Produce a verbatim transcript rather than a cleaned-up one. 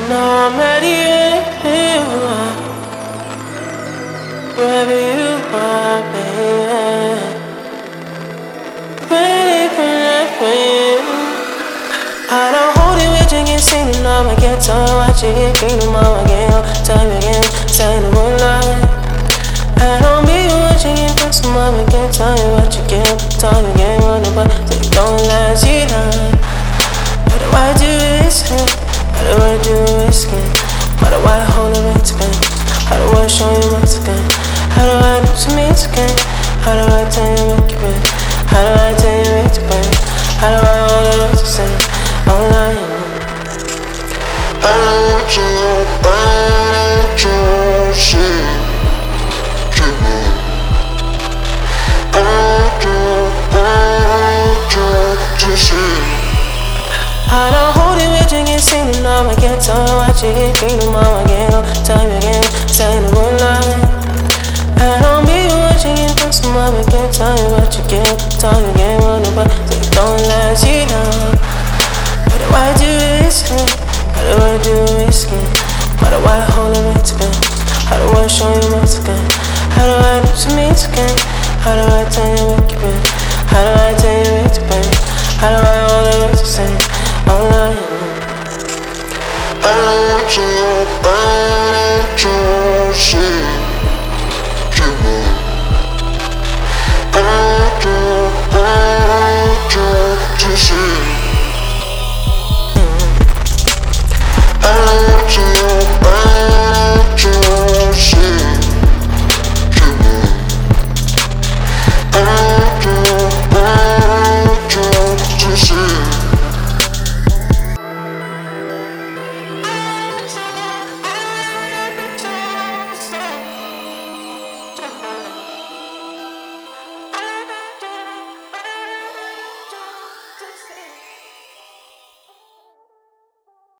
know I'm ready when you are, wherever you are, baby. Ready for that when I don't hold it with you, get seen and I'm a get time, watch it get clean tomorrow again, time again, saying the one line. I don't be watching it, but some mama can't tell you what you get, time again, running but they don't last you down. What do I do is it? What do I do is it? What do I hold it again? How do I show you what's again? How do I do some means again? How do I tell you what you've been? How do I tell you what you've been? How do I hold it up to say? All I know. I want you, I want you, see. I want you, I want you to see. I don't hold it with you, get seen and I'm a get time, watch it get clean tomorrow again, time again, saying the one line. I don't be watching it, but some mama can't tell you what you get, time again, running but they don't last you down. What do I do is it? What do I do is it? What do I hold it again? How do I show you what's again? How do I do some means again? How do I tell you what you've been? How do I tell you what you've been? How do I hold it up to say?